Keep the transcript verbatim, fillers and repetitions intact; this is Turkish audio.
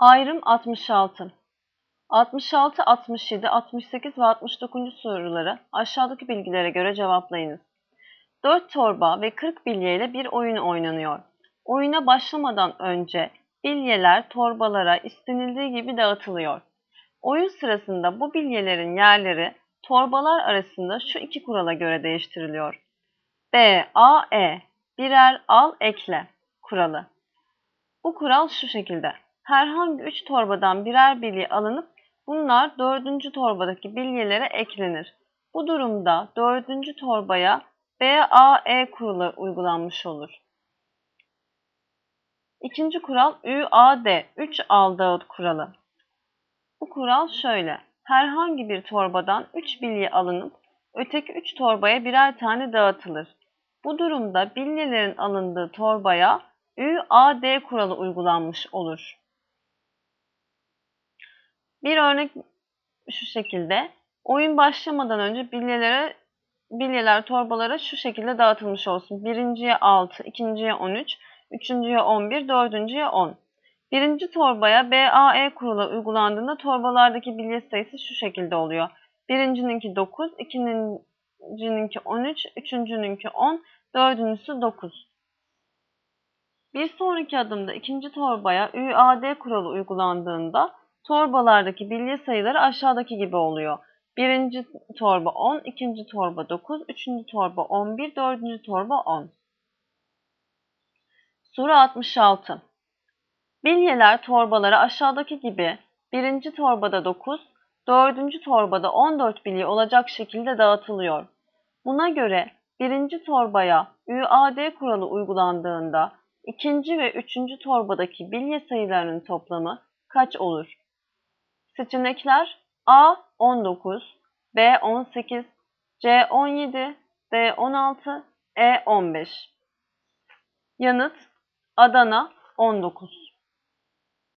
Ayrım altmış altı. altmış altı, altmış yedi, altmış sekiz ve altmış dokuz. soruları aşağıdaki bilgilere göre cevaplayınız. dört torba ve kırk bilye ile bir oyun oynanıyor. Oyuna başlamadan önce bilyeler torbalara istenildiği gibi dağıtılıyor. Oyun sırasında bu bilyelerin yerleri torbalar arasında şu iki kurala göre değiştiriliyor. B, A, E birer al ekle kuralı. Bu kural şu şekilde. Herhangi üç torbadan birer bilye alınıp bunlar dördüncü torbadaki bilyelere eklenir. Bu durumda dördüncü torbaya B A E kuralı uygulanmış olur. İkinci kural Ü A D, üç al dağıt kuralı. Bu kural şöyle. Herhangi bir torbadan üç bilye alınıp öteki üç torbaya birer tane dağıtılır. Bu durumda bilyelerin alındığı torbaya Ü A D kuralı uygulanmış olur. Bir örnek şu şekilde. Oyun başlamadan önce bilyelere, bilyeler torbalara şu şekilde dağıtılmış olsun. Birinciye altı, ikinciye on üç, üçüncüye on bir, dördüncüye on. Birinci torbaya B A E kuralı uygulandığında torbalardaki bilye sayısı şu şekilde oluyor. Birincininki dokuz, ikincininki on üç, üçüncününki on, dördüncüsü dokuz. Bir sonraki adımda ikinci torbaya Ü A D kuralı uygulandığında torbalardaki bilye sayıları aşağıdaki gibi oluyor. Birinci torba on, ikinci torba dokuz, üçüncü torba on bir, dördüncü torba on. Soru altmış altı. Bilyeler torbalara aşağıdaki gibi birinci torbada dokuz, dördüncü torbada on dört bilye olacak şekilde dağıtılıyor. Buna göre birinci torbaya Ü A D kuralı uygulandığında ikinci ve üçüncü torbadaki bilye sayılarının toplamı kaç olur? Seçenekler A on dokuz, B on sekiz, C on yedi, D on altı, E on beş. Yanıt Adana on dokuz.